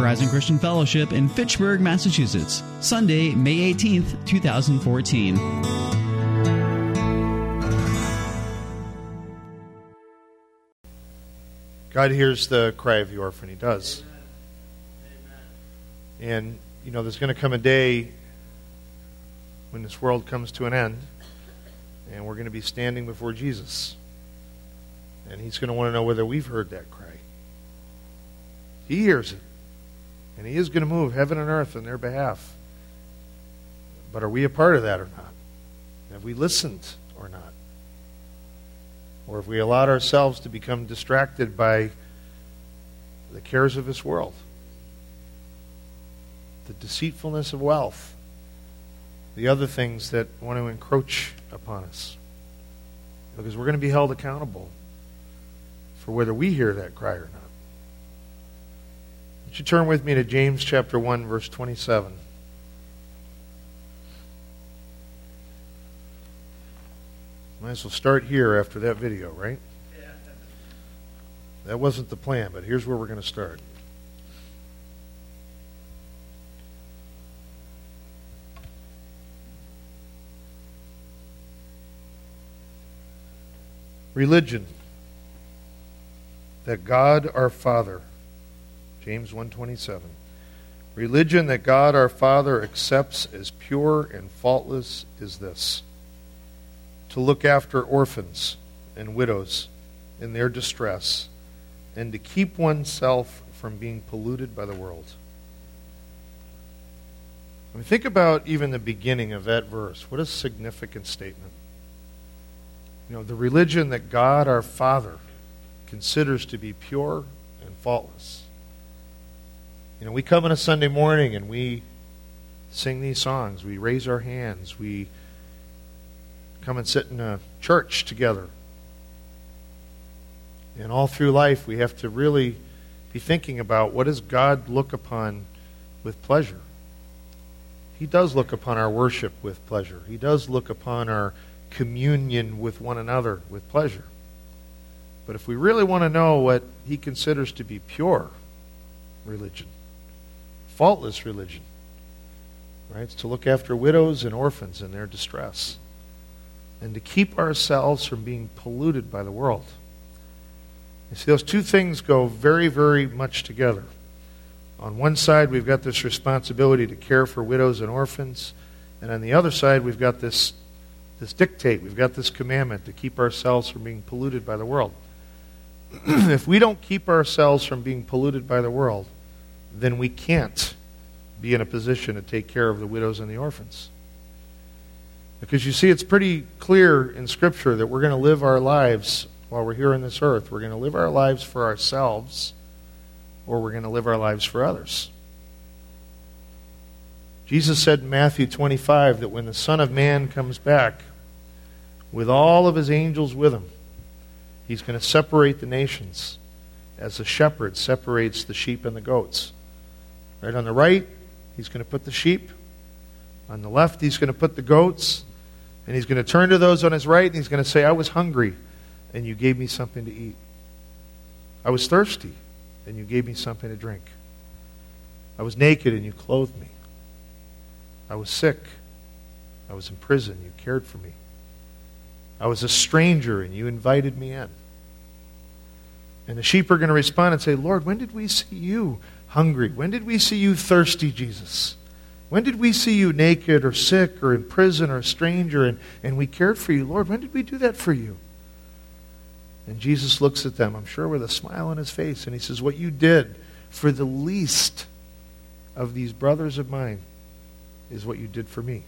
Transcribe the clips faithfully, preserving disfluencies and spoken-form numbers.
Horizon Christian Fellowship in Fitchburg, Massachusetts. Sunday, May eighteenth, twenty fourteen. God hears the cry of the orphan. He does. And, you know, there's going to come a day when this world comes to an end, and we're going to be standing before Jesus. And He's going to want to know whether we've heard that cry. He hears it. And He is going to move heaven and earth on their behalf. But are we a part of that or not? Have we listened or not? Or have we allowed ourselves to become distracted by the cares of this world? The deceitfulness of wealth. The other things that want to encroach upon us. Because we're going to be held accountable for whether we hear that cry or not. Would you turn with me to James chapter one, verse twenty-seven. Might as well start here after that video, right? That wasn't the plan, but here's where we're going to start. Religion that God our Father, James one twenty-seven, religion that God our Father accepts as pure and faultless is this: to look after orphans and widows in their distress, and to keep oneself from being polluted by the world. I mean, think about even the beginning of that verse. What a significant statement. You know, the religion that God our Father considers to be pure and faultless. You know, we come on a Sunday morning and we sing these songs. We raise our hands. We come and sit in a church together. And all through life we have to really be thinking about, what does God look upon with pleasure? He does look upon our worship with pleasure. He does look upon our communion with one another with pleasure. But if we really want to know what He considers to be pure religion, faultless religion, right? It's to look after widows and orphans in their distress, and to keep ourselves from being polluted by the world. You see, those two things go very, very much together. On one side, we've got this responsibility to care for widows and orphans, and on the other side, we've got this this dictate, we've got this commandment to keep ourselves from being polluted by the world. If we don't keep ourselves from being polluted by the world, then we can't be in a position to take care of the widows and the orphans. Because you see, it's pretty clear in Scripture that we're going to live our lives while we're here on this earth. We're going to live our lives for ourselves, or we're going to live our lives for others. Jesus said in Matthew twenty-five that when the Son of Man comes back with all of His angels with Him, He's going to separate the nations as a shepherd separates the sheep and the goats. Right on the right, He's going to put the sheep. On the left, He's going to put the goats. And He's going to turn to those on His right and He's going to say, I was hungry and you gave me something to eat. I was thirsty and you gave me something to drink. I was naked and you clothed me. I was sick. I was in prison. You cared for me. I was a stranger and you invited me in. And the sheep are going to respond and say, Lord, when did we see you hungry? When did we see you thirsty, Jesus? When did we see you naked or sick or in prison or a stranger and, and we cared for you? Lord, when did we do that for you? And Jesus looks at them, I'm sure with a smile on His face, and He says, what you did for the least of these brothers of mine is what you did for me.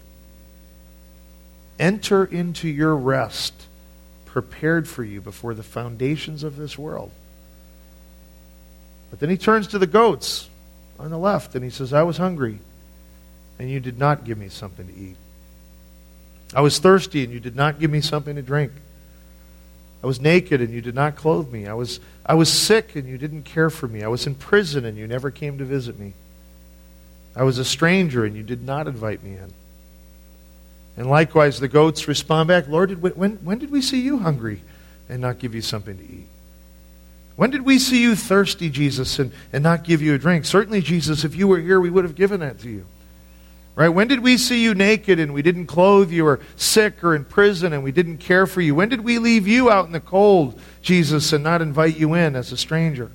Enter into your rest prepared for you before the foundations of this world. But then He turns to the goats on the left and He says, I was hungry and you did not give me something to eat. I was thirsty and you did not give me something to drink. I was naked and you did not clothe me. I was, I was sick and you didn't care for me. I was in prison and you never came to visit me. I was a stranger and you did not invite me in. And likewise, the goats respond back, Lord, did we, when, when did we see you hungry and not give you something to eat? When did we see you thirsty, Jesus, and, and not give you a drink? Certainly, Jesus, if you were here, we would have given that to you. Right? When did we see you naked and we didn't clothe you, or sick or in prison and we didn't care for you? When did we leave you out in the cold, Jesus, and not invite you in as a stranger?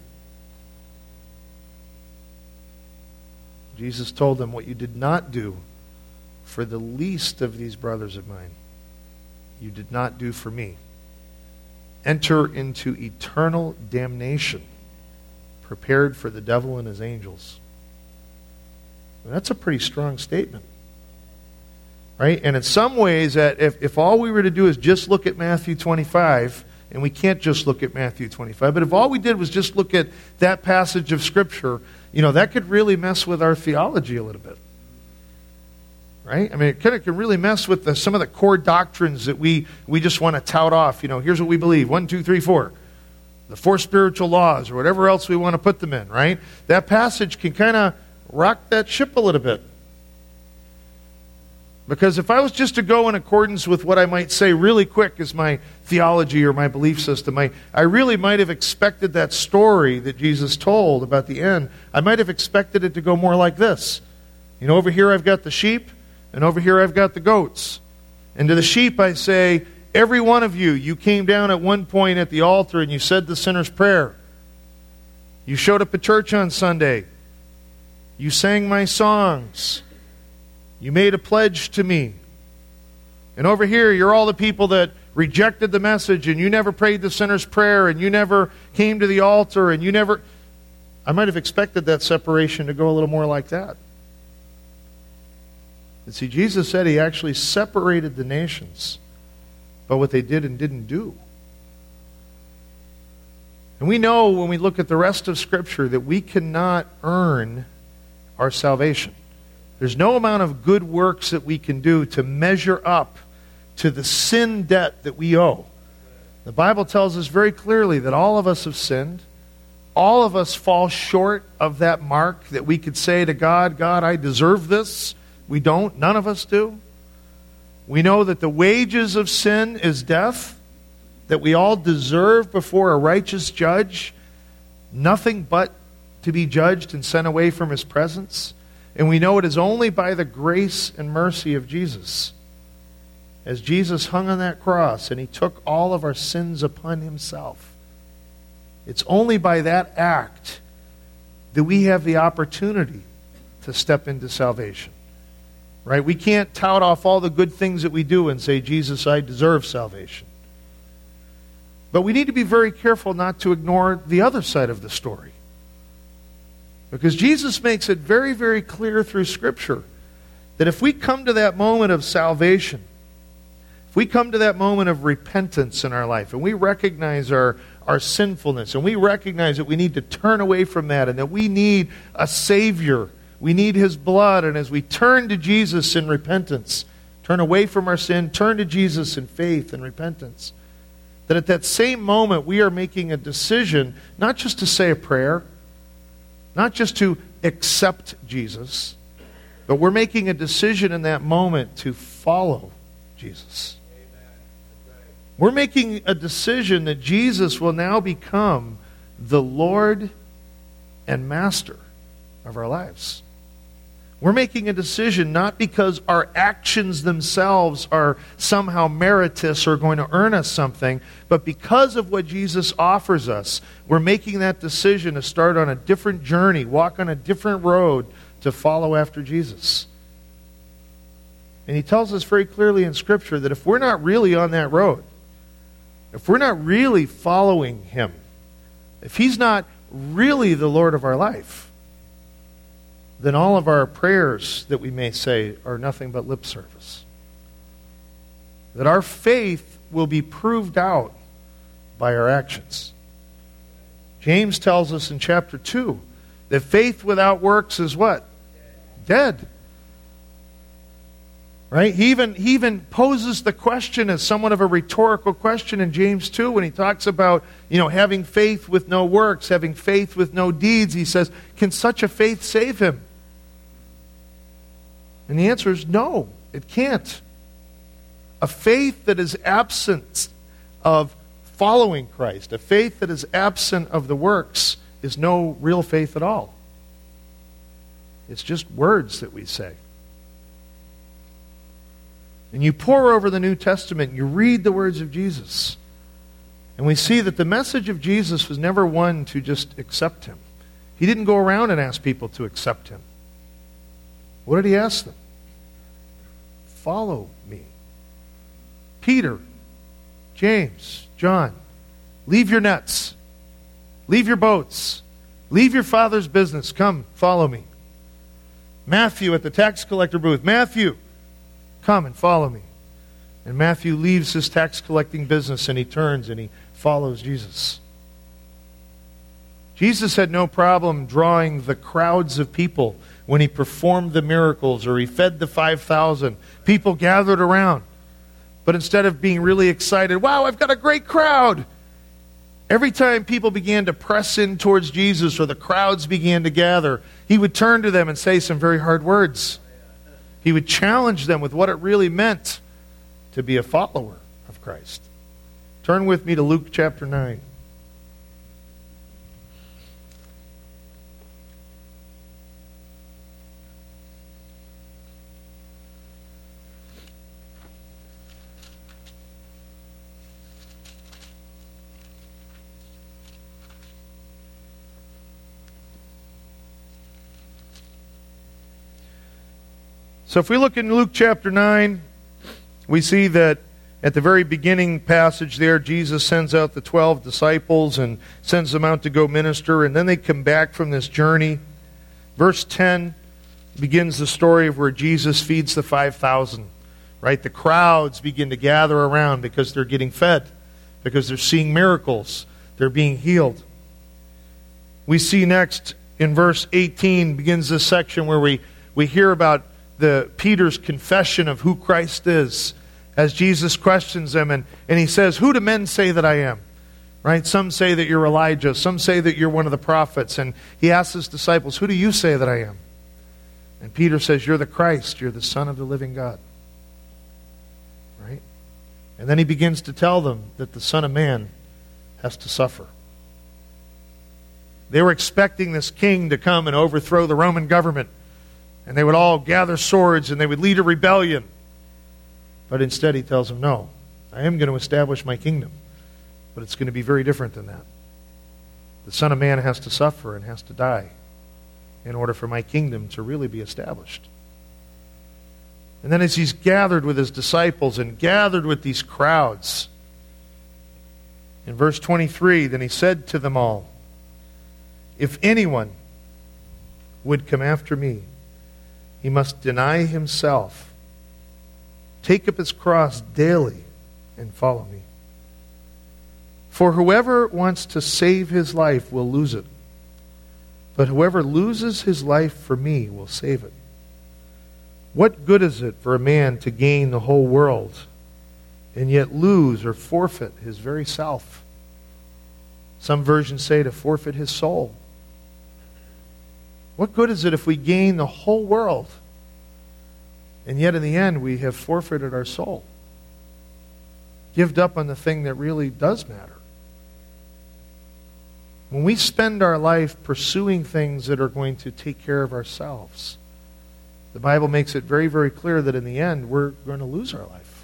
Jesus told them, what you did not do for the least of these brothers of mine, you did not do for me. Enter into eternal damnation, prepared for the devil and his angels. And that's a pretty strong statement. Right? And in some ways, that if, if all we were to do is just look at Matthew twenty-five, and we can't just look at Matthew twenty-five, but if all we did was just look at that passage of Scripture, you know, that could really mess with our theology a little bit. Right? I mean, it kind of can really mess with the, some of the core doctrines that we, we just want to tout off. You know, here's what we believe. One, two, three, four. The four spiritual laws, or whatever else we want to put them in, right? That passage can kind of rock that ship a little bit. Because if I was just to go in accordance with what I might say really quick as my theology or my belief system, I, I really might have expected that story that Jesus told about the end, I might have expected it to go more like this. You know, over here I've got the sheep, and over here I've got the goats. And to the sheep I say, every one of you, you came down at one point at the altar and you said the sinner's prayer. You showed up at church on Sunday. You sang my songs. You made a pledge to me. And over here, you're all the people that rejected the message, and you never prayed the sinner's prayer, and you never came to the altar, and you never... I might have expected that separation to go a little more like that. And see, Jesus said he actually separated the nations by what they did and didn't do. And we know when we look at the rest of Scripture that we cannot earn our salvation. There's no amount of good works that we can do to measure up to the sin debt that we owe. The Bible tells us very clearly that all of us have sinned. All of us fall short of that mark that we could say to God, God, I deserve this. We don't. None of us do. We know that the wages of sin is death, that we all deserve before a righteous judge nothing but to be judged and sent away from his presence. And we know it is only by the grace and mercy of Jesus. As Jesus hung on that cross and he took all of our sins upon himself. It's only by that act that we have the opportunity to step into salvation. Right? We can't tout off all the good things that we do and say, Jesus, I deserve salvation. But we need to be very careful not to ignore the other side of the story. Because Jesus makes it very, very clear through Scripture that if we come to that moment of salvation, if we come to that moment of repentance in our life, and we recognize our, our sinfulness, and we recognize that we need to turn away from that, and that we need a Savior, we need his blood, and as we turn to Jesus in repentance, turn away from our sin, turn to Jesus in faith and repentance, that at that same moment we are making a decision not just to say a prayer, not just to accept Jesus, but we're making a decision in that moment to follow Jesus. We're making a decision that Jesus will now become the Lord and Master of our lives. We're making a decision not because our actions themselves are somehow meritorious or going to earn us something, but because of what Jesus offers us. We're making that decision to start on a different journey, walk on a different road to follow after Jesus. And he tells us very clearly in Scripture that if we're not really on that road, if we're not really following him, if he's not really the Lord of our life, then all of our prayers that we may say are nothing but lip service. That our faith will be proved out by our actions. James tells us in chapter two that faith without works is what? Dead. Right? He even, he even poses the question as somewhat of a rhetorical question in James two when he talks about, you know, having faith with no works, having faith with no deeds. He says, can such a faith save him? And the answer is no, it can't. A faith that is absent of following Christ. A faith that is absent of the works is no real faith at all. It's just words that we say. And you pore over the New Testament, you read the words of Jesus, and we see that the message of Jesus was never one to just accept him. He didn't go around and ask people to accept him. What did he ask them? Follow me. Peter, James, John, leave your nets. Leave your boats. Leave your father's business. Come, follow me. Matthew at the tax collector booth. Matthew, come and follow me. And Matthew leaves his tax collecting business and he turns and he follows Jesus. Jesus had no problem drawing the crowds of people when he performed the miracles or he fed the five thousand. People gathered around. But instead of being really excited, wow, I've got a great crowd, every time people began to press in towards Jesus or the crowds began to gather, he would turn to them and say some very hard words. He would challenge them with what it really meant to be a follower of Christ. Turn with me to Luke chapter nine. So if we look in Luke chapter nine, we see that at the very beginning passage there, Jesus sends out the twelve disciples and sends them out to go minister, and then they come back from this journey. Verse ten begins the story of where Jesus feeds the five thousand. Right? The crowds begin to gather around because they're getting fed, because they're seeing miracles, they're being healed. We see next in verse eighteen begins this section where we, we hear about the Peter's confession of who Christ is as Jesus questions them, and, and he says, who do men say that I am? Right? Some say that you're Elijah. Some say that you're one of the prophets. And he asks his disciples, who do you say that I am? And Peter says, you're the Christ. You're the Son of the living God. Right? And then he begins to tell them that the Son of Man has to suffer. They were expecting this king to come and overthrow the Roman government. And they would all gather swords and they would lead a rebellion. But instead he tells them, no, I am going to establish my kingdom. But it's going to be very different than that. The Son of Man has to suffer and has to die in order for my kingdom to really be established. And then as he's gathered with his disciples and gathered with these crowds, in verse twenty-three, then he said to them all, if anyone would come after me, he must deny himself, take up his cross daily, and follow me. For whoever wants to save his life will lose it, but whoever loses his life for me will save it. What good is it for a man to gain the whole world and yet lose or forfeit his very self? Some versions say to forfeit his soul. What good is it if we gain the whole world and yet in the end we have forfeited our soul? Gived up on the thing that really does matter. When we spend our life pursuing things that are going to take care of ourselves, the Bible makes it very, very clear that in the end we're going to lose our life.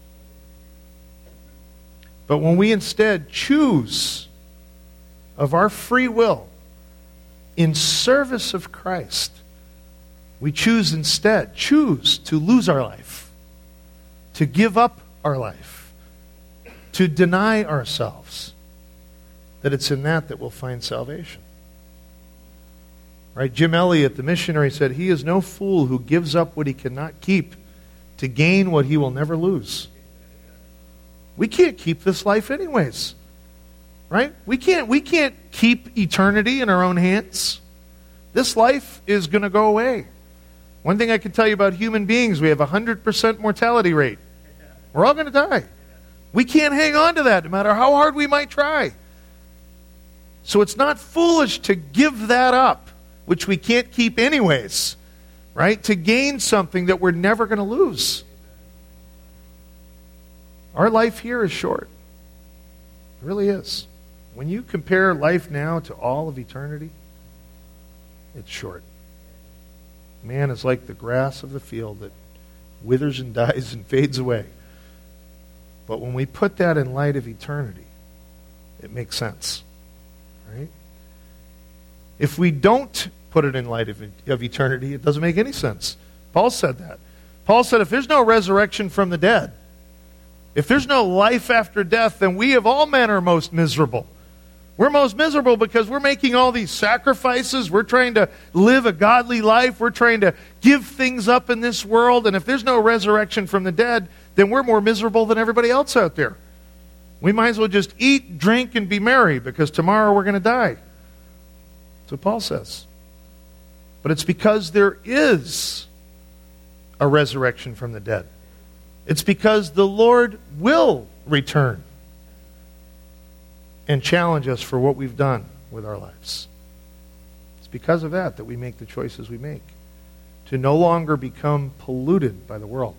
But when we instead choose of our free will in service of Christ, we choose instead, choose to lose our life, to give up our life, to deny ourselves, that it's in that that we'll find salvation. Right? Jim Elliot, the missionary, said, he is no fool who gives up what he cannot keep to gain what he will never lose. We can't keep this life anyways. Right? We can't, we can't keep eternity in our own hands. This life is going to go away. One thing I can tell you about human beings, we have a one hundred percent mortality rate. We're all going to die. We can't hang on to that no matter how hard we might try. So it's not foolish to give that up, which we can't keep anyways, right? To gain something that we're never going to lose. Our life here is short. It really is. When you compare life now to all of eternity, it's short. Man is like the grass of the field that withers and dies and fades away. But when we put that in light of eternity, it makes sense. Right? If we don't put it in light of, of eternity, it doesn't make any sense. Paul said that. Paul said if there's no resurrection from the dead, if there's no life after death, then we of all men are most miserable. We're most miserable because we're making all these sacrifices. We're trying to live a godly life. We're trying to give things up in this world. And if there's no resurrection from the dead, then we're more miserable than everybody else out there. We might as well just eat, drink, and be merry because tomorrow we're going to die. That's what Paul says. But it's because there is a resurrection from the dead. It's because the Lord will return and challenge us for what we've done with our lives. It's because of that that we make the choices we make, to no longer become polluted by the world.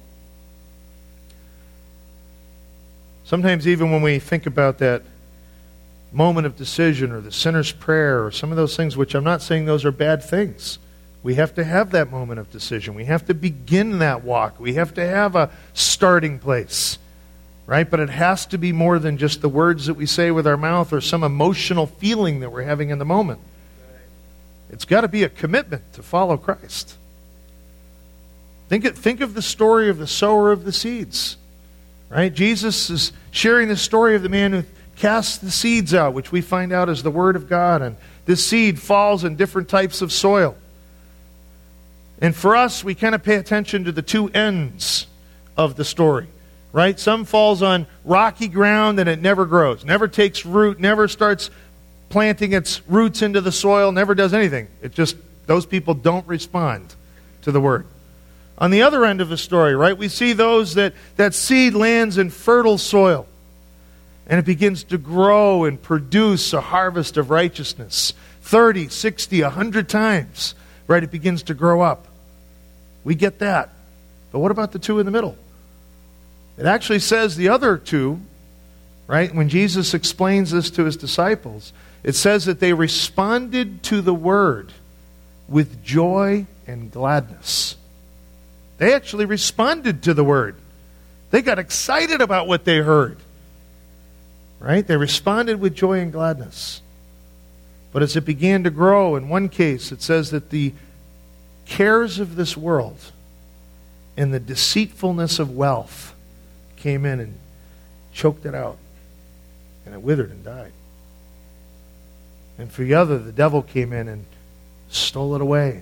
Sometimes even when we think about that moment of decision or the sinner's prayer or some of those things, which I'm not saying those are bad things, we have to have that moment of decision. We have to begin that walk. We have to have a starting place. Right? But it has to be more than just the words that we say with our mouth or some emotional feeling that we're having in the moment. It's got to be a commitment to follow Christ. Think, it, think of the story of the sower of the seeds. Right? Jesus is sharing the story of the man who casts the seeds out, which we find out is the Word of God. And this seed falls in different types of soil. And for us, we kind of pay attention to the two ends of the story. Right? Some falls on rocky ground and it never grows, never takes root, never starts planting its roots into the soil, never does anything. It just, those people don't respond to the Word. On the other end of the story, right, we see those that, that seed lands in fertile soil and it begins to grow and produce a harvest of righteousness. thirty, sixty, one hundred times, right? It begins to grow up. We get that. But what about the two in the middle? It actually says the other two, right? When Jesus explains this to his disciples, it says that they responded to the word with joy and gladness. They actually responded to the word. They got excited about what they heard. Right? They responded with joy and gladness. But as it began to grow, in one case, it says that the cares of this world and the deceitfulness of wealth came in and choked it out. And it withered and died. And for the other, the devil came in and stole it away.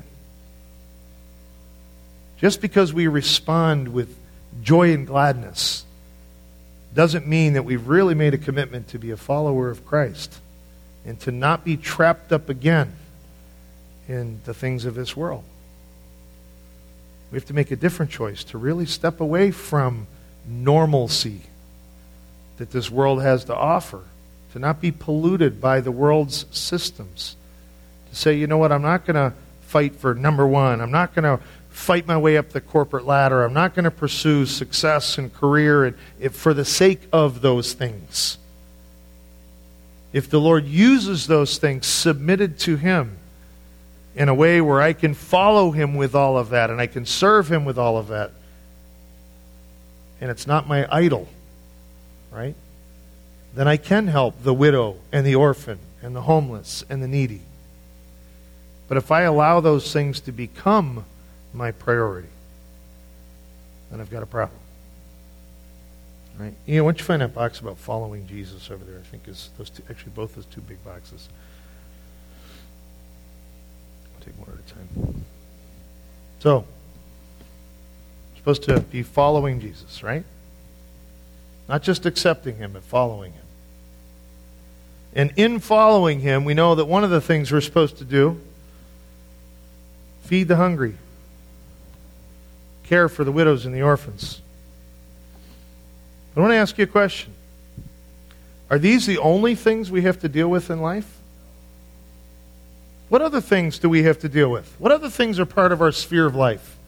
Just because we respond with joy and gladness doesn't mean that we've really made a commitment to be a follower of Christ and to not be trapped up again in the things of this world. We have to make a different choice to really step away from normalcy that this world has to offer, to not be polluted by the world's systems, to say, you know what, I'm not going to fight for number one. I'm not going to fight my way up the corporate ladder. I'm not going to pursue success and career and if for the sake of those things. If the Lord uses those things submitted to Him in a way where I can follow Him with all of that and I can serve Him with all of that, and it's not my idol, right? Then I can help the widow and the orphan and the homeless and the needy. But if I allow those things to become my priority, then I've got a problem. Right? You know, once you find that box about following Jesus over there, I think is those two, actually both those two big boxes. I'll take one at a time. So, supposed to be following Jesus, right? Not just accepting Him, but following Him. And in following Him, we know that one of the things we're supposed to do, feed the hungry, care for the widows and the orphans. I want to ask you a question. Are these the only things we have to deal with in life? What other things do we have to deal with? What other things are part of our sphere of life?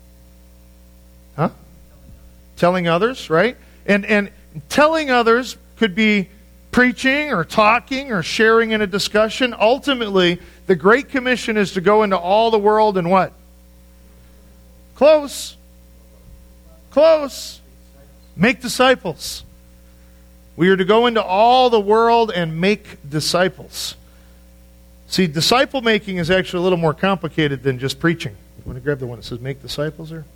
Huh? Telling others, right? And and telling others could be preaching or talking or sharing in a discussion. Ultimately, the Great Commission is to go into all the world and what? Close. Close. Make disciples. We are to go into all the world and make disciples. See, disciple making is actually a little more complicated than just preaching. You want to grab the one that says make disciples there?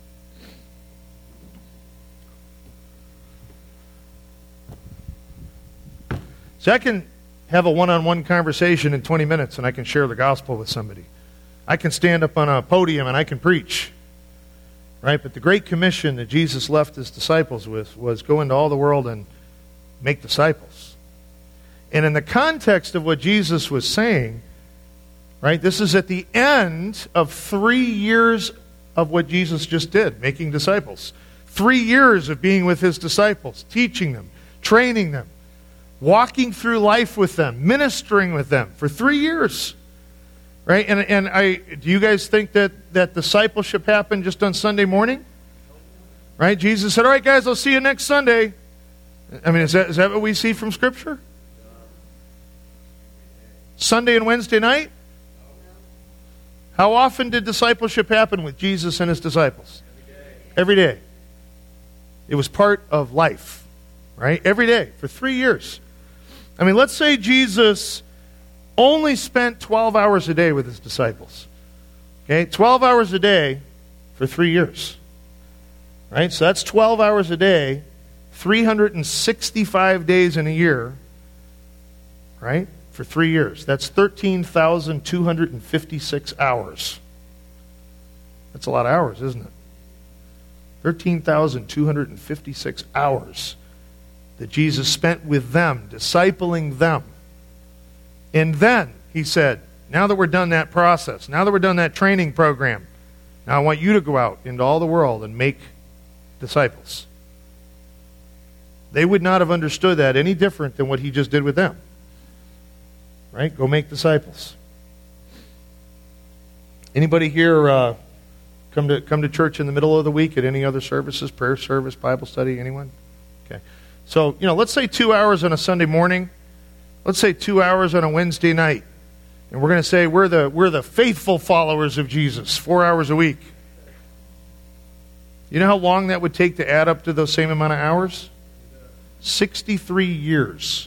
So I can have a one-on-one conversation in twenty minutes and I can share the gospel with somebody. I can stand up on a podium and I can preach. Right? But the Great Commission that Jesus left his disciples with was go into all the world and make disciples. And in the context of what Jesus was saying, right, this is at the end of three years of what Jesus just did, making disciples. Three years of being with his disciples, teaching them, training them, walking through life with them, ministering with them for three years. Right? And and I do you guys think that, that discipleship happened just on Sunday morning? Right? Jesus said, all right, guys, I'll see you next Sunday. I mean, is that is that what we see from Scripture? Sunday and Wednesday night? How often did discipleship happen with Jesus and his disciples? Every day. Every day. It was part of life. Right? Every day for three years. I mean, let's say Jesus only spent twelve hours a day with his disciples. Okay, twelve hours a day for three years. Right? So that's twelve hours a day, three hundred sixty-five days in a year. Right? For three years. That's thirteen thousand two hundred fifty-six hours. That's a lot of hours, isn't it? thirteen thousand two hundred fifty-six hours that Jesus spent with them, discipling them. And then, he said, now that we're done that process, now that we're done that training program, now I want you to go out into all the world and make disciples. They would not have understood that any different than what he just did with them. Right? Go make disciples. Anybody here uh, come to come to church in the middle of the week at any other services, prayer service, Bible study, anyone? Okay. So, you know, let's say two hours on a Sunday morning. Let's say two hours on a Wednesday night. And we're going to say we're the we're the faithful followers of Jesus, four hours a week. You know how long that would take to add up to those same amount of hours? sixty-three years.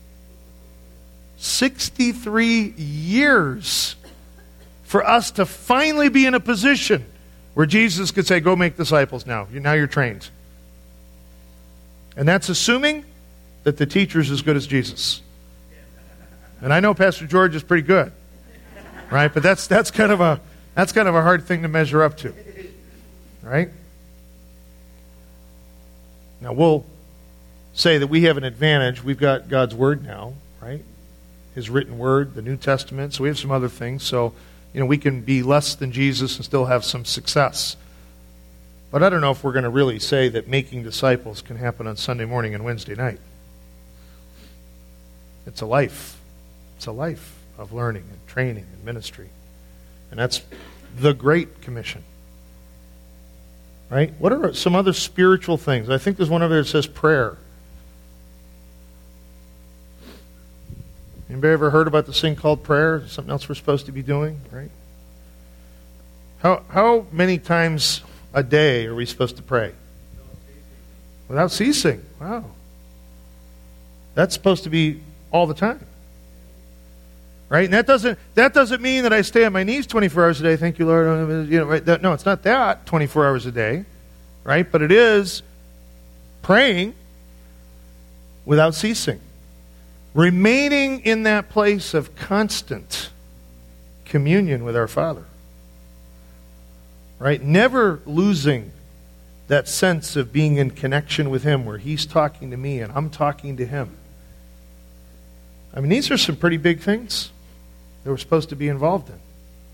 sixty-three years for us to finally be in a position where Jesus could say, go make disciples now. Now you're trained. And that's assuming that the teacher's as good as Jesus. And I know Pastor George is pretty good. Right? But that's that's kind of a that's kind of a hard thing to measure up to. Right? Now we'll say that we have an advantage. We've got God's Word now, right? His written Word, the New Testament. So we have some other things. So, you know, we can be less than Jesus and still have some success. But I don't know if we're going to really say that making disciples can happen on Sunday morning and Wednesday night. It's a life. It's a life of learning and training and ministry. And that's the Great Commission. Right? What are some other spiritual things? I think there's one over there that says prayer. Anybody ever heard about this thing called prayer? Something else we're supposed to be doing, right? How how many times a day are we supposed to pray? Without ceasing. Wow. That's supposed to be all the time. Right? And that doesn't that doesn't mean that I stay on my knees twenty-four hours a day. Thank you, Lord. You know, right? That, no, it's not that twenty-four hours a day. Right? But it is praying without ceasing. Remaining in that place of constant communion with our Father. Right? Never losing that sense of being in connection with Him where He's talking to me and I'm talking to Him. I mean, these are some pretty big things that we're supposed to be involved in.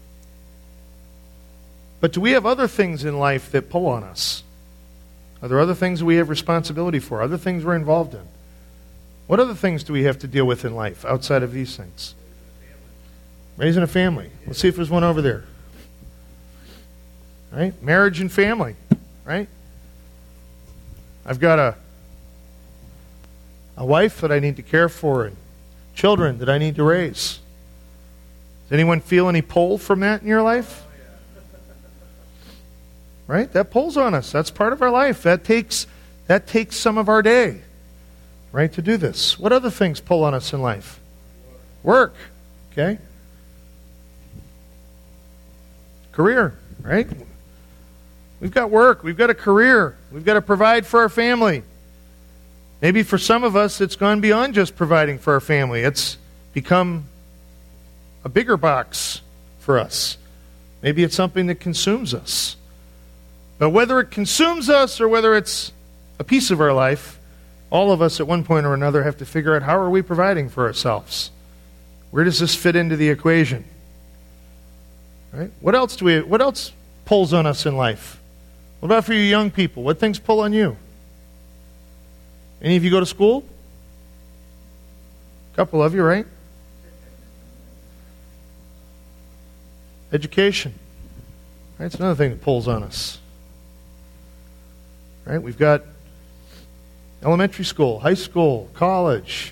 But do we have other things in life that pull on us? Are there other things that we have responsibility for? Other things we're involved in? What other things do we have to deal with in life outside of these things? Raising a family. Let's see if there's one over there. Right? Marriage and family. Right? I've got a a wife that I need to care for, and children that I need to raise. Does anyone feel any pull from that in your life? Right? That pulls on us. That's part of our life. That takes that takes some of our day, right, to do this. What other things pull on us in life? Work. Okay? Career, right? We've got work. We've got a career. We've got to provide for our family. Maybe for some of us, it's gone beyond just providing for our family. It's become a bigger box for us. Maybe it's something that consumes us. But whether it consumes us or whether it's a piece of our life, all of us at one point or another have to figure out, how are we providing for ourselves? Where does this fit into the equation? Right? What else do we what else pulls on us in life? What about for you young people? What things pull on you? Any of you go to school? A couple of you, right? Education. Right? It's another thing that pulls on us. Right? We've got elementary school, high school, college.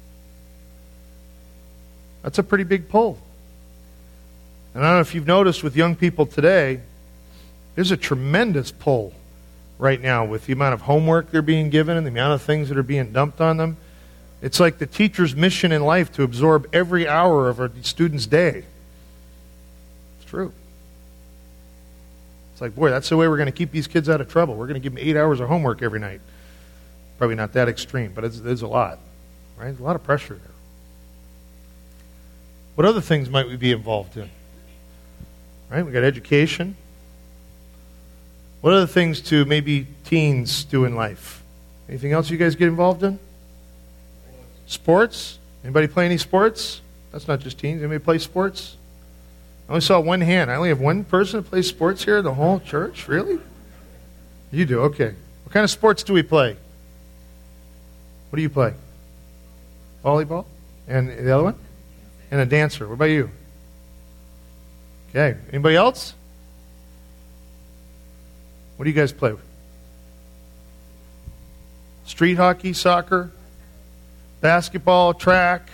That's a pretty big pull. And I don't know if you've noticed with young people today, there's a tremendous pull right now with the amount of homework they're being given and the amount of things that are being dumped on them. It's like the teacher's mission in life to absorb every hour of a student's day. It's true. It's like, boy, that's the way we're going to keep these kids out of trouble. We're going to give them eight hours of homework every night. Probably not that extreme, but it's, it's a lot. Right? There's a lot of pressure there. What other things might we be involved in? Right? We've got education. What other things do maybe teens do in life? Anything else you guys get involved in? Sports? Anybody play any sports? That's not just teens. Anybody play sports? I only saw one hand. I only have one person that plays sports here in the whole church? Really? You do? Okay. What kind of sports do we play? What do you play? Volleyball? And the other one? And a dancer. What about you? Okay. Anybody else? What do you guys play with? Street hockey, soccer, basketball, track.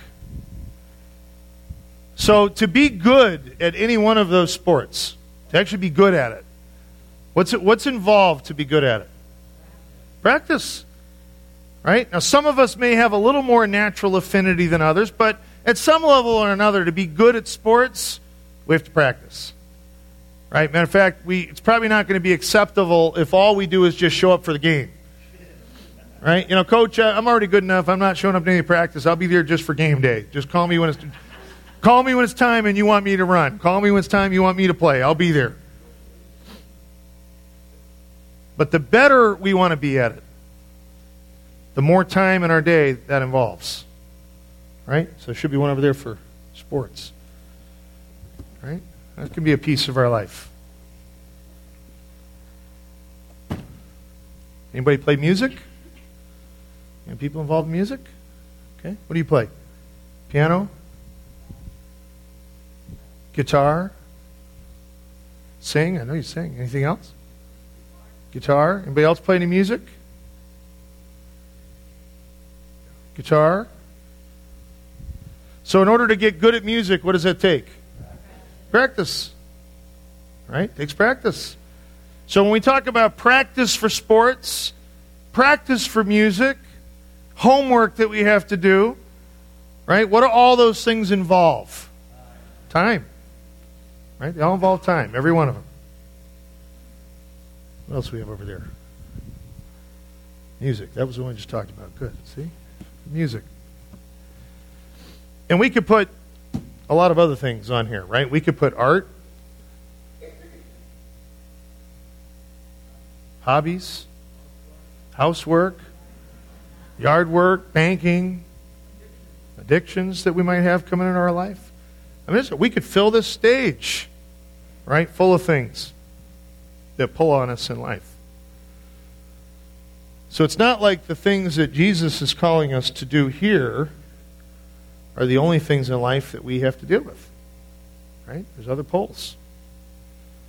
So to be good at any one of those sports, to actually be good at it, what's it, what's involved to be good at it? Practice. Right? Now some of us may have a little more natural affinity than others, but at some level or another, to be good at sports, we have to practice. Right? Matter of fact, we, it's probably not going to be acceptable if all we do is just show up for the game. Right? You know, Coach, uh, I'm already good enough. I'm not showing up to any practice. I'll be there just for game day. Just call me when it's call me when it's time and you want me to run. Call me when it's time you want me to play. I'll be there. But the better we want to be at it, the more time in our day that involves. Right? So there should be one over there for sports. Right? That can be a piece of our life. Anybody play music? Any people involved in music? Okay. What do you play? Piano? Guitar? Sing? I know you sing. Anything else? Guitar? Anybody else play any music? Guitar? So in order to get good at music, what does that take? Practice. Right? It takes practice. So when we talk about practice for sports, practice for music, homework that we have to do, right? What do all those things involve? Time. Right? They all involve time, every one of them. What else do we have over there? Music. That was the one we just talked about. Good. See? Music. And we could put a lot of other things on here, right? We could put art, hobbies, housework, yard work, banking, addictions that we might have coming into our life. I mean, we could fill this stage, right, full of things that pull on us in life. So it's not like the things that Jesus is calling us to do here are the only things in life that we have to deal with. Right? There's other poles.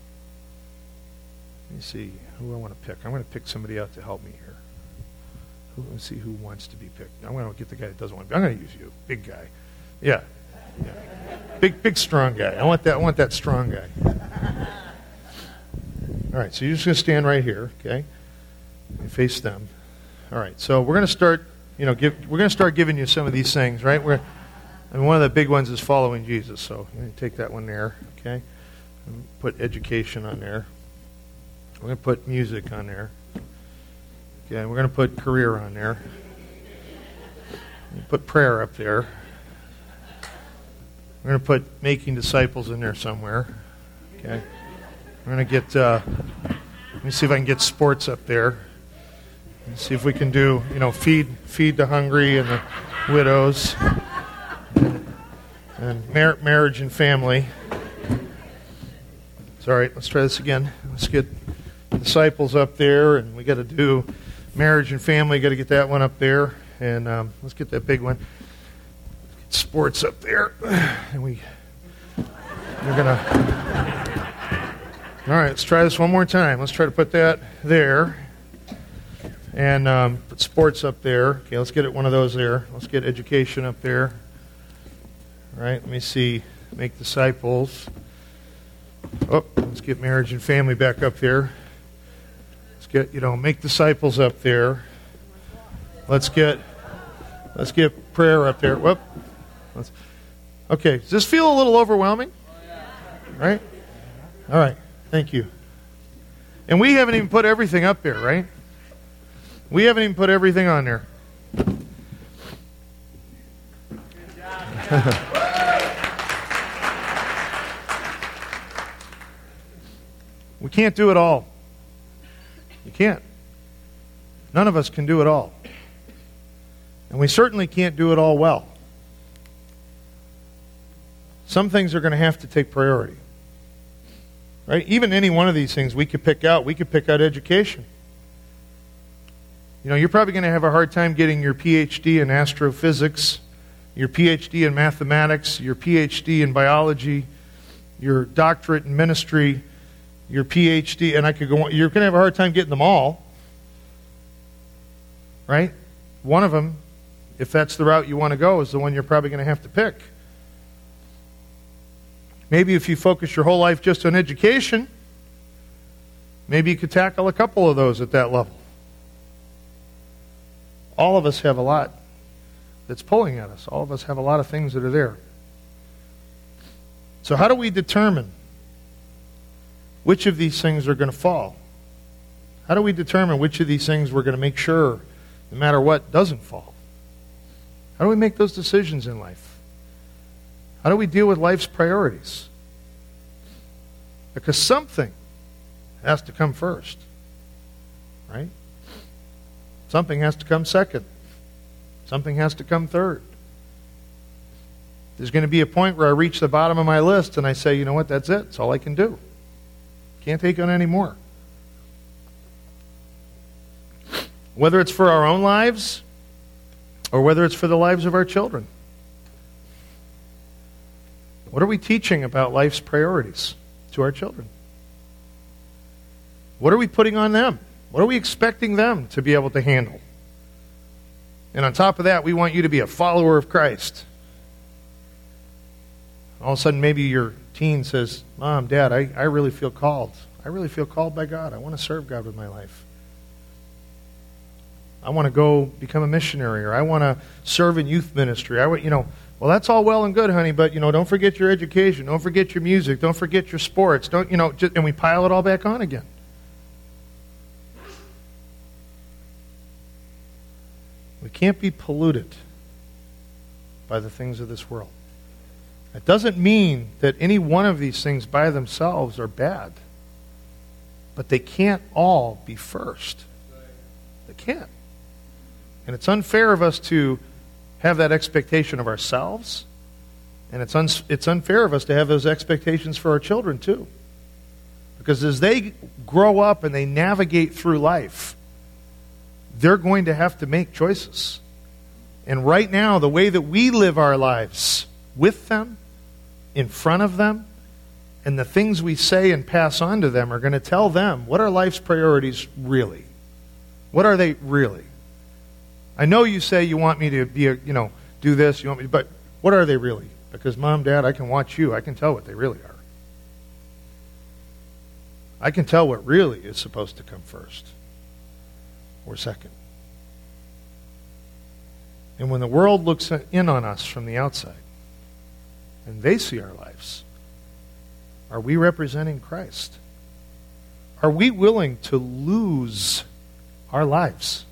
Let me see who I want to pick. I'm going to pick somebody out to help me here. Who, let's see who wants to be picked. I'm going to get the guy that doesn't want to be. I'm going to use you. Big guy. Yeah. yeah. Big, big, strong guy. I want that, I want that strong guy. All right, so you're just going to stand right here, okay? And face them. All right, so we're going to start, you know, give, we're going to start giving you some of these things, right? We're, I mean, one of the big ones is following Jesus, so I'm going to take that one there, okay? And put education on there. We're going to put music on there. Okay, we're going to put career on there. Put prayer up there. We're going to put making disciples in there somewhere. Okay. We're going to get, uh, let me see if I can get sports up there. Let's see if we can do, you know, feed feed the hungry and the widows. And, and mar- marriage and family. It's all right, let's try this again. Let's get disciples up there, and we got to do marriage and family. Got to get that one up there, and um, let's get that big one. Get sports up there, and we we're gonna. All right, let's try this one more time. Let's try to put that there, and um, put sports up there. Okay, let's get it one of those there. Let's get education up there. All right, let me see. Make disciples. Oh, let's get marriage and family back up there. Let's get, you know, make disciples up there. Let's get, let's get prayer up there. Whoop. Let's, okay, does this feel a little overwhelming? Right? All right, thank you. And we haven't even put everything up there, right? We haven't even put everything on there. We can't do it all. You can't. None of us can do it all. And we certainly can't do it all well. Some things are going to have to take priority. Right? Even any one of these things we could pick out. We could pick out education. You know, you're probably going to have a hard time getting your P H D in astrophysics, your P H D in mathematics, your P H D in biology, your doctorate in ministry, your P H D, and I could go on. You're going to have a hard time getting them all. Right? One of them, if that's the route you want to go, is the one you're probably going to have to pick. Maybe if you focus your whole life just on education, maybe you could tackle a couple of those at that level. All of us have a lot that's pulling at us. All of us have a lot of things that are there. So how do we determine which of these things are going to fall? How do we determine which of these things we're going to make sure, no matter what, doesn't fall? How do we make those decisions in life? How do we deal with life's priorities? Because something has to come first, right? Something has to come second. Something has to come third. There's going to be a point where I reach the bottom of my list and I say, you know what, that's it. That's all I can do. Can't take on any more. Whether it's for our own lives or whether it's for the lives of our children. What are we teaching about life's priorities to our children? What are we putting on them? What are we expecting them to be able to handle? And on top of that, we want you to be a follower of Christ. All of a sudden, maybe your teen says, Mom, Dad, I, I really feel called. I really feel called by God. I want to serve God with my life. I want to go become a missionary, or I want to serve in youth ministry. I want, you know, well, that's all well and good, honey, but, you know, don't forget your education. Don't forget your music. Don't forget your sports. Don't, you know, just, and we pile it all back on again. We can't be polluted by the things of this world. It doesn't mean that any one of these things by themselves are bad. But they can't all be first. They can't. And it's unfair of us to have that expectation of ourselves. And it's un- it's unfair of us to have those expectations for our children too. Because as they grow up and they navigate through life, they're going to have to make choices. And right now, the way that we live our lives with them, in front of them, and the things we say and pass on to them are going to tell them what are life's priorities really. What are they really? I know you say you want me to be a, you know, do this, you want me to, but what are they really? Because Mom, Dad, I can watch you. I can tell what they really are. I can tell what really is supposed to come first or second. And when the world looks in on us from the outside and they see our lives, are we representing Christ? Are we willing to lose our lives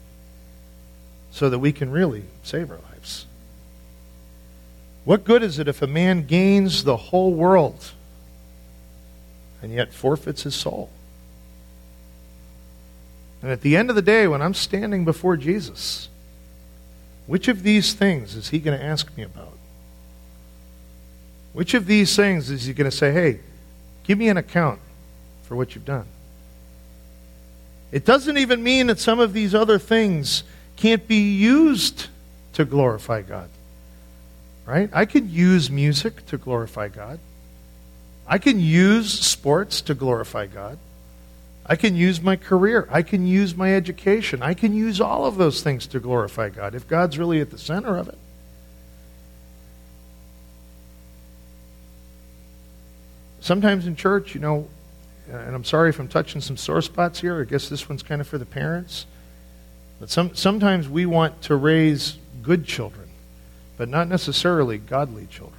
so that we can really save our lives? What good is it if a man gains the whole world and yet forfeits his soul? And at the end of the day, when I'm standing before Jesus, which of these things is he going to ask me about? Which of these things is he going to say, hey, give me an account for what you've done? It doesn't even mean that some of these other things can't be used to glorify God. Right? I can use music to glorify God. I can use sports to glorify God. I can use my career. I can use my education. I can use all of those things to glorify God if God's really at the center of it. Sometimes in church, you know, and I'm sorry if I'm touching some sore spots here. I guess this one's kind of for the parents. But some, sometimes we want to raise good children, but not necessarily godly children.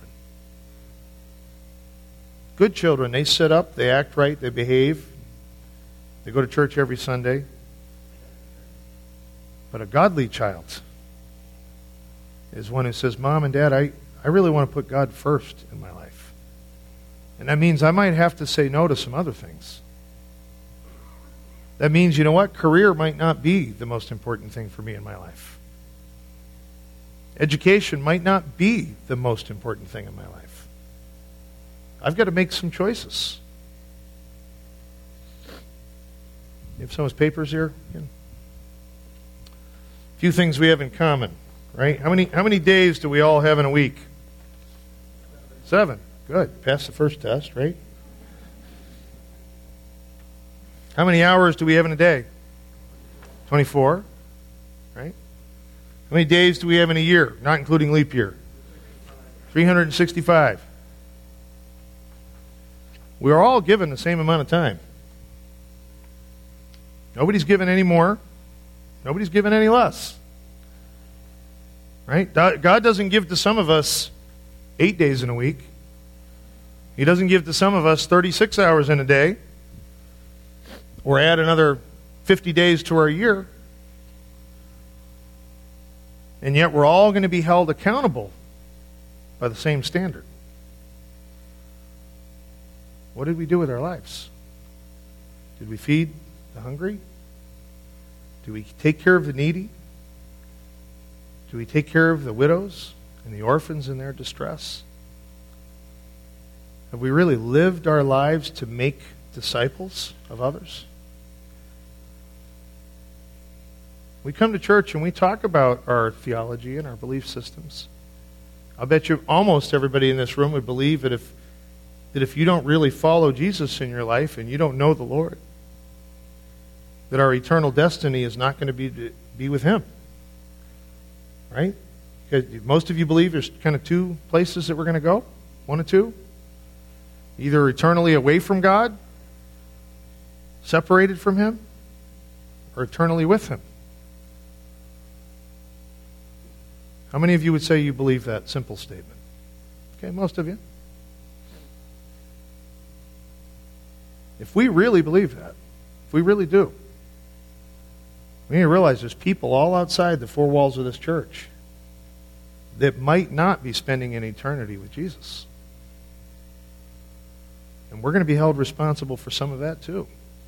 Good children, they sit up, they act right, they behave. They go to church every Sunday. But a godly child is one who says, Mom and Dad, I, I really want to put God first in my life. And that means I might have to say no to some other things. That means, you know what? Career might not be the most important thing for me in my life. Education might not be the most important thing in my life. I've got to make some choices. You have someone's papers here? Yeah. A few things we have in common, right? How many how many days do we all have in a week? Seven. Good. Passed the first test, right? How many hours do we have in a day? twenty-four, right? How many days do we have in a year, not including leap year? three hundred sixty-five. We are all given the same amount of time. Nobody's given any more. Nobody's given any less. Right? God doesn't give to some of us eight days in a week. He doesn't give to some of us thirty-six hours in a day. Or add another fifty days to our year. And yet we're all going to be held accountable by the same standard. What did we do with our lives? Did we feed the hungry? Do we take care of the needy? Do we take care of the widows and the orphans in their distress? Have we really lived our lives to make disciples of others? We come to church and we talk about our theology and our belief systems. I bet you almost everybody in this room would believe that if that if you don't really follow Jesus in your life and you don't know the Lord, that our eternal destiny is not going to be to be with Him. Right? Because most of you believe there's kind of two places that we're going to go. One or two. Either eternally away from God, separated from Him, or eternally with Him. How many of you would say you believe that simple statement? Okay, most of you. If we really believe that, if we really do, we need to realize there's people all outside the four walls of this church that might not be spending an eternity with Jesus. And we're going to be held responsible for some of that too.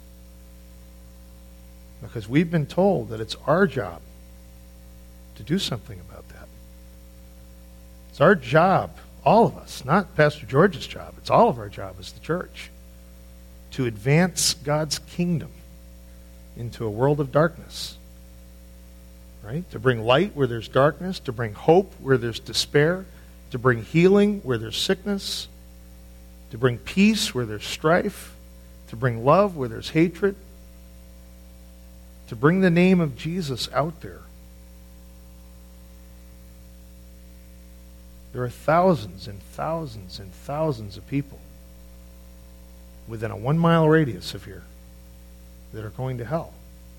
Because we've been told that it's our job to do something about that. It's our job, all of us, not Pastor George's job. It's all of our job as the church to advance God's kingdom into a world of darkness. Right? To bring light where there's darkness, to bring hope where there's despair, to bring healing where there's sickness, to bring peace where there's strife, to bring love where there's hatred, to bring the name of Jesus out there There are thousands and thousands and thousands of people within a one-mile radius of here that are going to hell.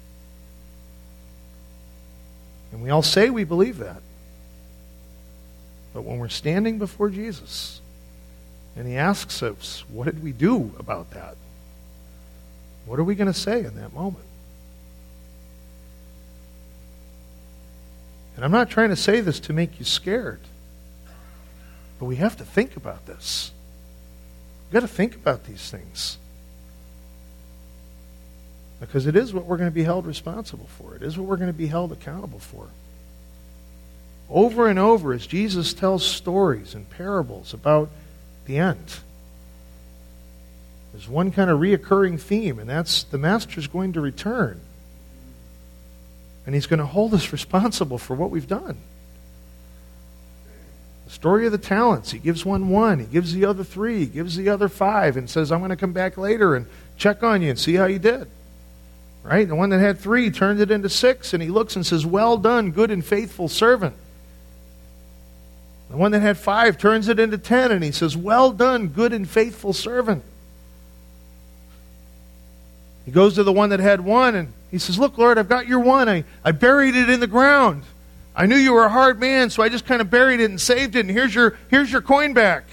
And we all say we believe that. But when we're standing before Jesus and he asks us, what did we do about that? What are we going to say in that moment? And I'm not trying to say this to make you scared. But we have to think about this. We've got to think about these things. Because it is what we're going to be held responsible for. It is what we're going to be held accountable for. Over and over, as Jesus tells stories and parables about the end, there's one kind of reoccurring theme, and that's the Master's going to return. And he's going to hold us responsible for what we've done. The story of the talents. He gives one one. He gives the other three. He gives the other five and says, I'm going to come back later and check on you and see how you did. Right? The one that had three turned it into six, and he looks and says, well done, good and faithful servant. The one that had five turns it into ten, and he says, well done, good and faithful servant. He goes to the one that had one, and he says, look, Lord, I've got your one. I, I buried it in the ground. I knew you were a hard man, so I just kind of buried it and saved it, and here's your, here's your coin back.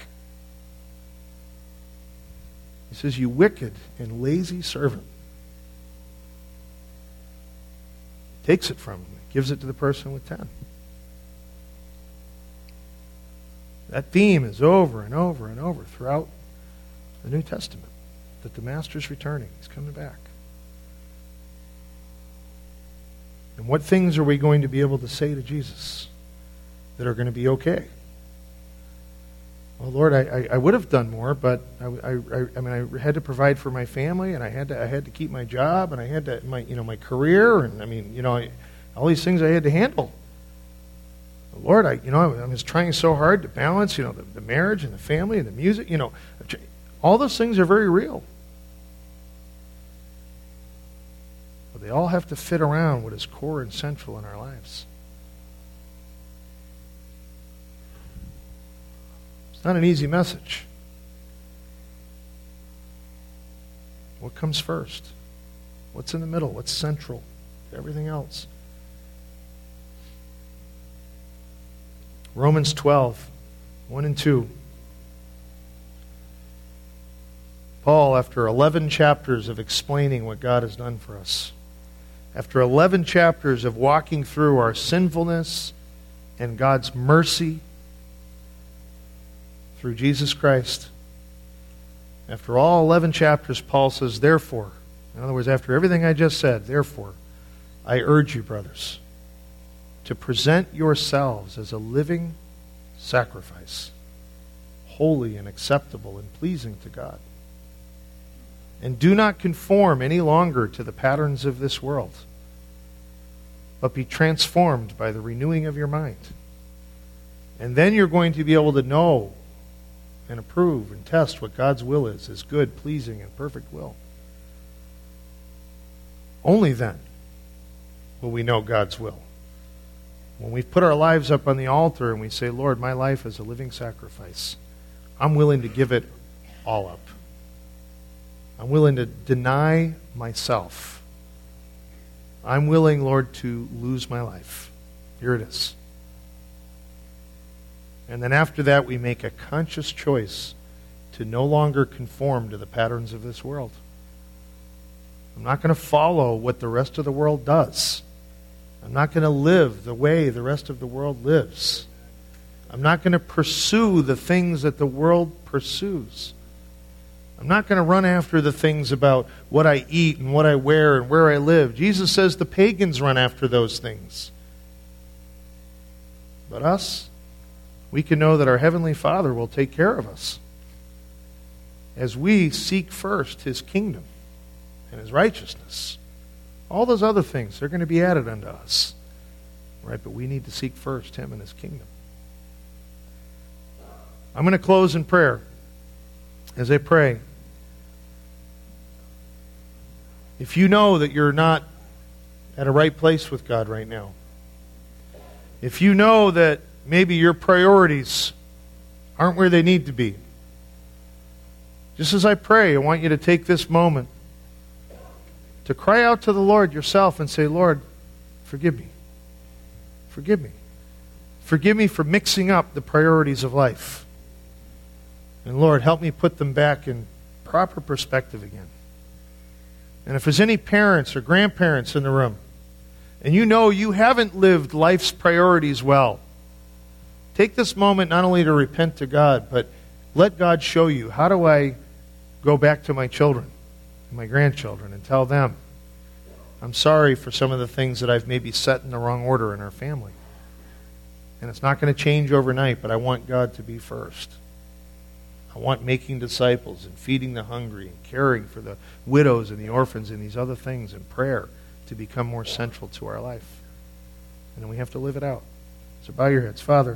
He says, you wicked and lazy servant. Takes it from him, gives it to the person with ten. That theme is over and over and over throughout the New Testament, that the Master's returning. He's coming back. And what things are we going to be able to say to Jesus that are going to be okay? Well, Lord, I, I, I would have done more, but I, I, I mean, I had to provide for my family, and I had to I had to keep my job, and I had to my you know my career, and I mean you know I, all these things I had to handle. But Lord, I you know I was trying so hard to balance you know the, the marriage and the family and the music. You know, all those things are very real, but they all have to fit around what is core and central in our lives. It's not an easy message. What comes first? What's in the middle? What's central to everything else? Romans twelve, one and two. Paul, after eleven chapters of explaining what God has done for us, after eleven chapters of walking through our sinfulness and God's mercy through Jesus Christ, after all eleven chapters, Paul says, therefore, in other words, after everything I just said, therefore, I urge you, brothers, to present yourselves as a living sacrifice, holy and acceptable and pleasing to God. And do not conform any longer to the patterns of this world, but be transformed by the renewing of your mind. And then you're going to be able to know and approve and test what God's will is, His good, pleasing, and perfect will. Only then will we know God's will. When we've put our lives up on the altar and we say, Lord, my life is a living sacrifice, I'm willing to give it all up. I'm willing to deny myself. I'm willing, Lord, to lose my life. Here it is. And then after that, we make a conscious choice to no longer conform to the patterns of this world. I'm not going to follow what the rest of the world does. I'm not going to live the way the rest of the world lives. I'm not going to pursue the things that the world pursues. I'm not going to run after the things about what I eat and what I wear and where I live. Jesus says the pagans run after those things. But us, we can know that our Heavenly Father will take care of us as we seek first His kingdom and His righteousness. All those other things, they're going to be added unto us. Right? But we need to seek first Him and His kingdom. I'm going to close in prayer. As I pray, if you know that you're not at a right place with God right now, if you know that maybe your priorities aren't where they need to be. Just as I pray, I want you to take this moment to cry out to the Lord yourself and say, Lord, forgive me. Forgive me. Forgive me for mixing up the priorities of life. And Lord, help me put them back in proper perspective again. And if there's any parents or grandparents in the room, and you know you haven't lived life's priorities well, take this moment not only to repent to God, but let God show you, how do I go back to my children, my grandchildren, and tell them, I'm sorry for some of the things that I've maybe set in the wrong order in our family. And it's not going to change overnight, but I want God to be first. I want making disciples and feeding the hungry and caring for the widows and the orphans and these other things and prayer to become more central to our life. And then we have to live it out. So bow your heads. Father,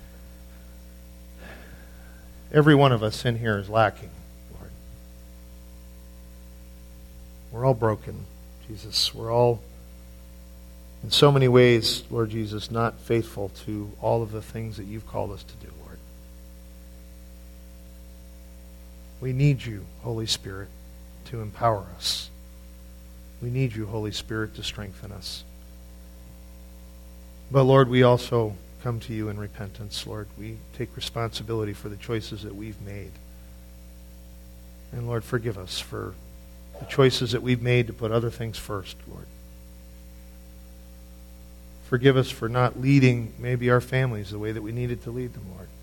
every one of us in here is lacking, Lord. We're all broken, Jesus. We're all, in so many ways, Lord Jesus, not faithful to all of the things that you've called us to do, Lord. We need you, Holy Spirit, to empower us. We need you, Holy Spirit, to strengthen us. But Lord, we also come to you in repentance, Lord. We take responsibility for the choices that we've made. And Lord, forgive us for the choices that we've made to put other things first, Lord. Forgive us for not leading maybe our families the way that we needed to lead them, Lord.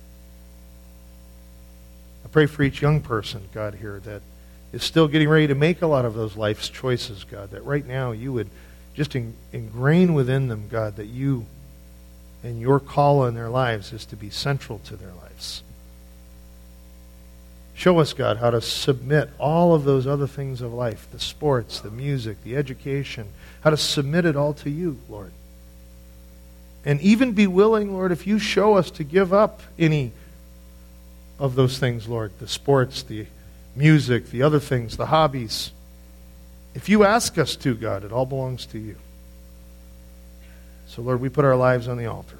I pray for each young person, God, here that is still getting ready to make a lot of those life's choices, God, that right now you would just in, ingrain within them, God, that you and your call in their lives is to be central to their lives. Show us, God, how to submit all of those other things of life, the sports, the music, the education, how to submit it all to you, Lord. And even be willing, Lord, if you show us to give up any of those things, Lord, the sports, the music, the other things, the hobbies. If you ask us to, God, it all belongs to you. So, Lord, we put our lives on the altar.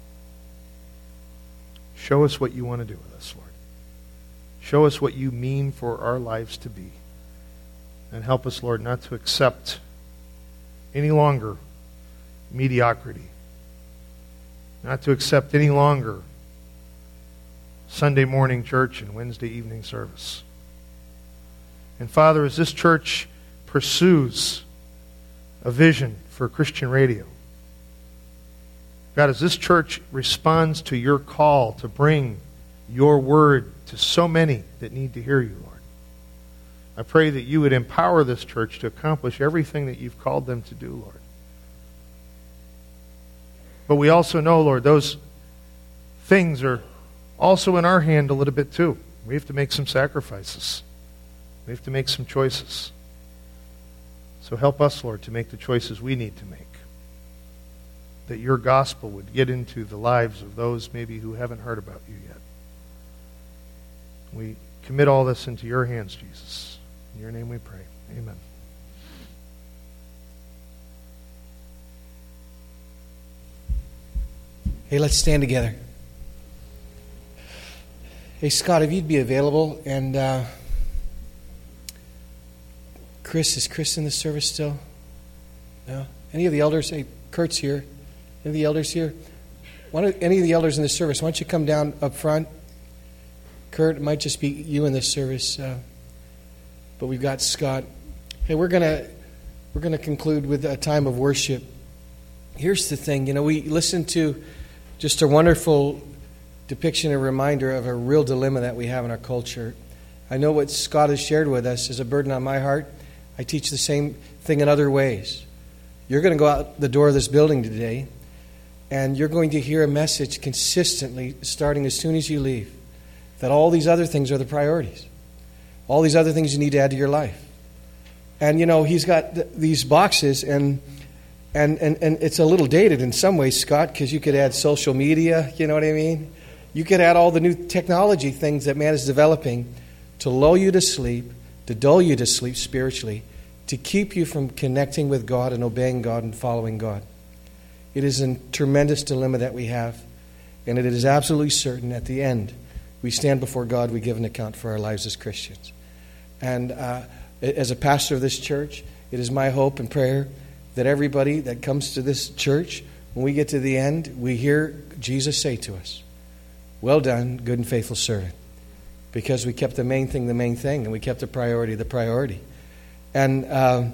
Show us what you want to do with us, Lord. Show us what you mean for our lives to be. And help us, Lord, not to accept any longer mediocrity. Not to accept any longer Sunday morning church and Wednesday evening service. And Father, as this church pursues a vision for Christian radio, God, as this church responds to your call to bring your word to so many that need to hear you, Lord, I pray that you would empower this church to accomplish everything that you've called them to do, Lord. But we also know, Lord, those things are also in our hand a little bit too. We have to make some sacrifices. We have to make some choices. So help us, Lord, to make the choices we need to make. That your gospel would get into the lives of those maybe who haven't heard about you yet. We commit all this into your hands, Jesus. In your name we pray. Amen. Hey, let's stand together. Hey, Scott, if you'd be available, and uh, Chris, is Chris in the service still? No? Any of the elders? Hey, Kurt's here. Any of the elders here? Why don't, any of the elders in the service, why don't you come down up front? Kurt, it might just be you in this service, uh, but we've got Scott. Hey, we're gonna we're gonna conclude with a time of worship. Here's the thing, you know, we listened to just a wonderful depiction, a reminder of a real dilemma that we have in our culture. I know what Scott has shared with us is a burden on my heart. I teach the same thing in other ways. You're going to go out the door of this building today, and you're going to hear a message consistently, starting as soon as you leave, that all these other things are the priorities. All these other things you need to add to your life. And, you know, he's got th- these boxes, and And, and and it's a little dated in some ways, Scott, because you could add social media, you know what I mean? You could add all the new technology things that man is developing to lull you to sleep, to dull you to sleep spiritually, to keep you from connecting with God and obeying God and following God. It is a tremendous dilemma that we have, and it is absolutely certain at the end we stand before God, we give an account for our lives as Christians. And uh, as a pastor of this church, it is my hope and prayer that everybody that comes to this church, when we get to the end, we hear Jesus say to us, "Well done, good and faithful servant." Because we kept the main thing the main thing, and we kept the priority the priority. And uh,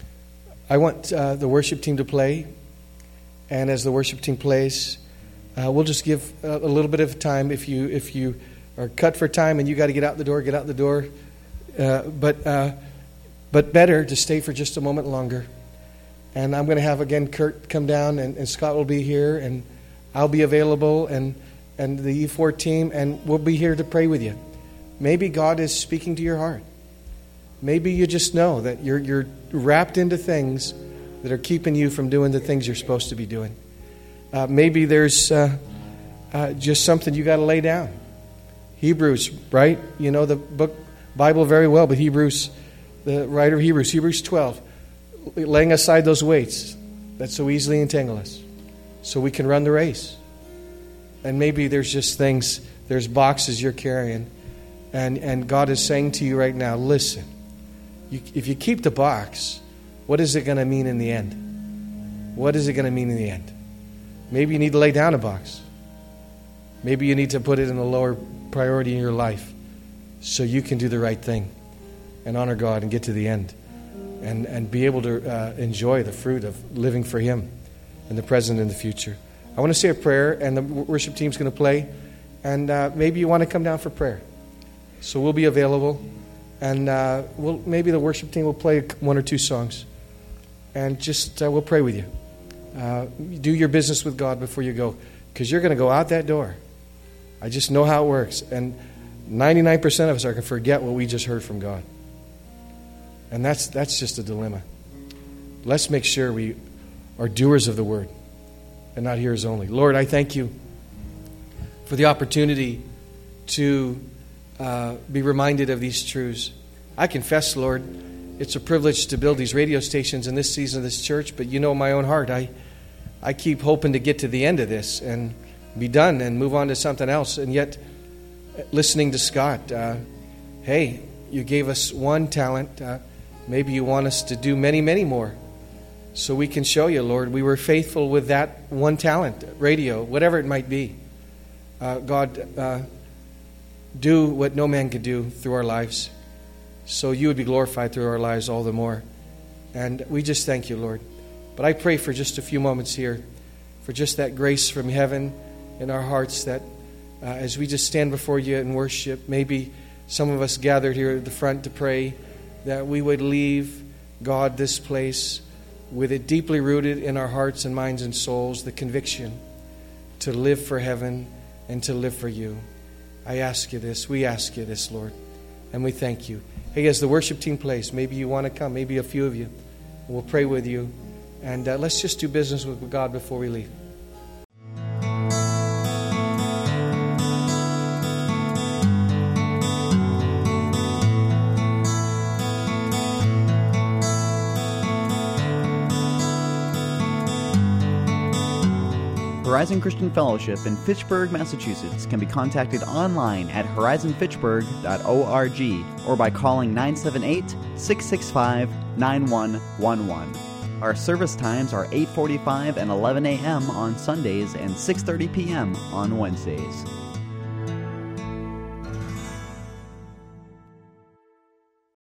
I want uh, the worship team to play. And as the worship team plays, uh, we'll just give a, a little bit of time. If you if you are cut for time and you got to get out the door, get out the door. Uh, but uh, but better to stay for just a moment longer. And I'm going to have, again, Kurt come down, and, and Scott will be here, and I'll be available, and, and the E four team, and we'll be here to pray with you. Maybe God is speaking to your heart. Maybe you just know that you're you're wrapped into things that are keeping you from doing the things you're supposed to be doing. Uh, maybe there's uh, uh, just something you got to lay down. Hebrews, right? You know the book Bible very well, but Hebrews, the writer of Hebrews, Hebrews twelve, laying aside those weights that so easily entangle us, so we can run the race. And maybe there's just things, there's boxes you're carrying, and and God is saying to you right now, listen. You, if you keep the box, what is it going to mean in the end? What is it going to mean in the end? Maybe you need to lay down a box. Maybe you need to put it in a lower priority in your life so you can do the right thing and honor God and get to the end and, and be able to uh, enjoy the fruit of living for Him in the present and the future. I want to say a prayer, and the worship team's going to play, and uh, maybe you want to come down for prayer. So we'll be available. And uh, we'll, maybe the worship team will play one or two songs. And just uh, we'll pray with you. Uh, do your business with God before you go. Because you're going to go out that door. I just know how it works. And ninety-nine percent of us are going to forget what we just heard from God. And that's that's just a dilemma. Let's make sure we are doers of the word and not hearers only. Lord, I thank you for the opportunity to Uh, be reminded of these truths. I confess, Lord, it's a privilege to build these radio stations in this season of this church, but you know my own heart. I I keep hoping to get to the end of this and be done and move on to something else. And yet, listening to Scott, uh, hey, you gave us one talent. Uh, maybe you want us to do many, many more. So we can show you, Lord, we were faithful with that one talent, radio, whatever it might be. Uh, God, uh, do what no man could do through our lives, so you would be glorified through our lives all the more. And we just thank you, Lord. But I pray for just a few moments here, for just that grace from heaven in our hearts, that uh, as we just stand before you and worship, maybe some of us gathered here at the front to pray, that we would leave, God, this place with it deeply rooted in our hearts and minds and souls, the conviction to live for heaven and to live for you. I ask you this. We ask you this, Lord. And we thank you. Hey, as the worship team plays, maybe you want to come, maybe a few of you. We'll pray with you. And uh, let's just do business with God before we leave. Horizon Christian Fellowship in Fitchburg, Massachusetts can be contacted online at horizon fitchburg dot org or by calling nine seven eight, six six five, nine one one one. Our service times are eight forty-five and eleven a.m. on Sundays and six thirty p.m. on Wednesdays.